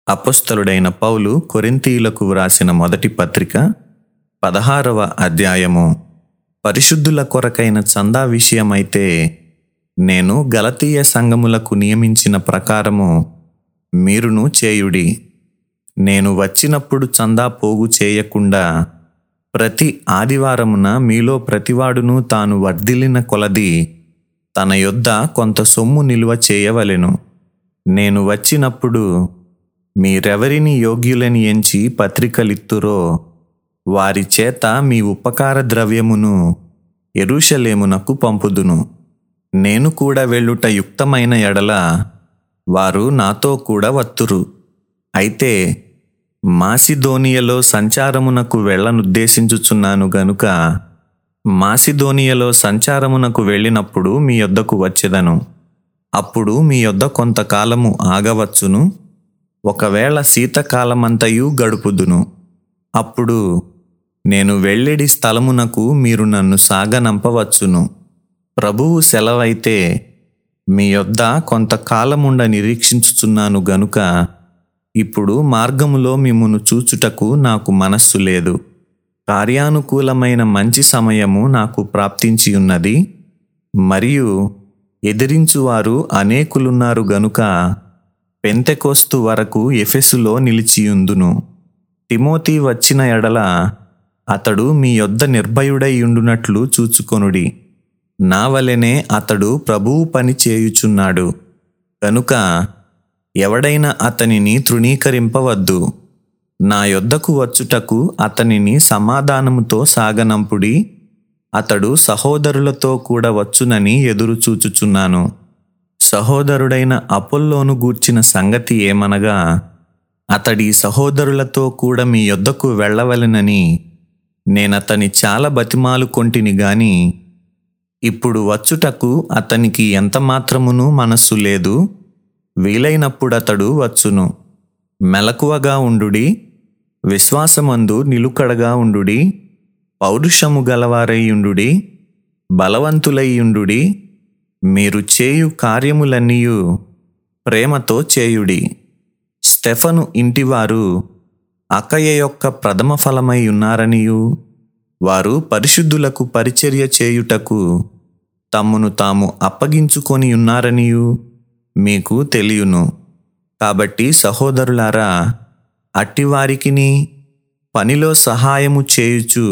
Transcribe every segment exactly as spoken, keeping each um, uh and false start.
అపొస్తలుడైన పౌలు కొరింథీయులకు వ్రాసిన మొదటి పత్రిక పదహారవ అధ్యాయము. పరిశుద్ధుల కొరకైన చందా విషయమైతే నేను గలతీయ సంఘములకు నియమించిన ప్రకారము మీరును చేయుడి. నేను వచ్చినప్పుడు చందా పోగు చేయకుండా ప్రతి ఆదివారమున మీలో ప్రతివాడును తాను వర్ధిల్లిన కొలది తన యొద్ద కొంత సొమ్ము నిలువ చేయవలెను. నేను వచ్చినప్పుడు మీరెవరిని యోగ్యులని ఎంచి పత్రికలిత్తురో వారి చేత మీ ఉపకార ద్రవ్యమును యెరూషలేమునకు పంపుదును. నేను కూడా వెళ్ళుట యుక్తమైన ఎడల వారు నాతో కూడా వత్తురు. అయితే మాసిదోనియలో సంచారమునకు వెళ్ళనుద్దేశించుచున్నాను గనుక మాసిదోనియలో సంచారమునకు వెళ్ళినప్పుడు మీ యొద్దకు వచ్చెదను. అప్పుడు మీ యొద్ద కొంతకాలము ఆగవచ్చును. ఒకవేళ శీతకాలమంతయు గడుపుదును. అప్పుడు నేను వెళ్ళెడి స్థలమునకు మీరు నన్ను సాగనంపవచ్చును. ప్రభువు సెలవైతే మీ యొద్ద కొంతకాలముండ నిరీక్షించుచున్నాను గనుక ఇప్పుడు మార్గములో మిమ్మును చూచుటకు నాకు మనస్సు లేదు. కార్యానుకూలమైన మంచి సమయము నాకు ప్రాప్తించియున్నది, మరియు ఎదిరించువారు అనేకులున్నారు గనుక పెంతెకొస్తు వరకు ఎఫెసులో నిలిచియుందును. తిమోతి వచ్చిన ఎడల అతడు మీ యొద్ద నిర్భయుడై ఉండునట్లు చూచుకొనుడి. నా వలెనే అతడు ప్రభువు పని చేయుచున్నాడు గనుక ఎవడైనా అతనిని తృణీకరింపవద్దు. నా యొద్దకు వచ్చుటకు అతనిని సమాధానముతో సాగనంపుడి. అతడు సహోదరులతో కూడా వచ్చునని ఎదురు చూచుచున్నాను. సహోదరుడైన అపొల్లోను గూర్చిన సంగతి ఏమనగా, అతడి సహోదరులతో కూడా మీ యొద్దకు వెళ్ళవలెనని నేనతని చాలా బతిమాలు కొంటిని గాని ఇప్పుడు వచ్చుటకు అతనికి ఎంతమాత్రమును మనస్సు లేదు. వీలైనప్పుడతడు వచ్చును. మెలకువగా ఉండుడి, విశ్వాసమందు నిలుకడగా ఉండుడి, పౌరుషము గలవారై ఉండుడి, బలవంతులై ఉండుడి. మీరు చేయు కార్యములన్నీయు ప్రేమతో చేయుడి. స్టెఫను ఇంటివారు అకయ యొక్క ప్రథమ ఫలమై ఉన్నారనియు వారు పరిశుద్ధులకు పరిచర్య చేయుటకు తమ్మును తాము అప్పగించుకొని ఉన్నారనియు మీకు తెలియును. కాబట్టి సహోదరులారా, అట్టివారికిని పనిలో సహాయము చేయుచు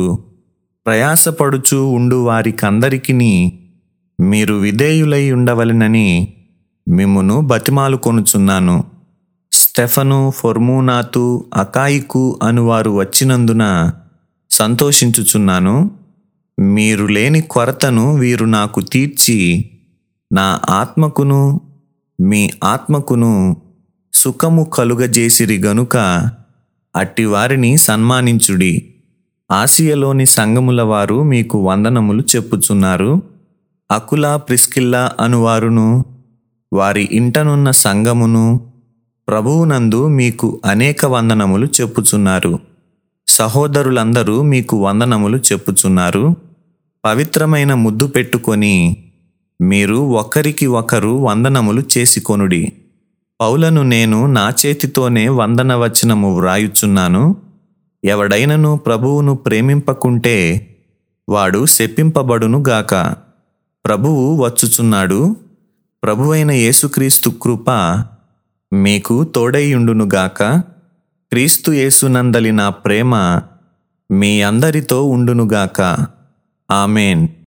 ప్రయాసపడుచు ఉండు వారికందరికిని మీరు విధేయులై ఉండవలెనని మిమ్మును బతిమాలు కొనుచున్నాను. స్టెఫను, ఫొర్మూనాతు, అకాయికు అనువారు వచ్చినందున సంతోషించుచున్నాను. మీరు లేని కొరతను వీరు నాకు తీర్చి నా ఆత్మకును మీ ఆత్మకును సుఖము కలుగజేసిరి గనుక అట్టివారిని సన్మానించుడి. ఆసియలోని సంఘముల వారు మీకు వందనములు చెప్పుచున్నారు. అకుల, ప్రిస్కిల్లా అనువారును వారి ఇంటనున్న సంఘమును ప్రభువునందు మీకు అనేక వందనములు చెప్పుచున్నారు. సహోదరులందరూ మీకు వందనములు చెప్పుచున్నారు. పవిత్రమైన ముద్దు పెట్టుకొని మీరు ఒకరికి ఒకరు వందనములు చేసుకొనుడి. పౌలను నేను నా చేతితోనే వందన వచనము వ్రాయుచున్నాను. ఎవడైనను ప్రభువును ప్రేమింపకుంటే వాడు శపింపబడును గాక. ప్రభువు వచ్చుచున్నాడు. ప్రభువైన యేసుక్రీస్తు కృప మీకు తోడైయుండునుగాక. క్రీస్తు యేసునందలి నా ప్రేమ మీ అందరితో ఉండునుగాక. ఆమేన్.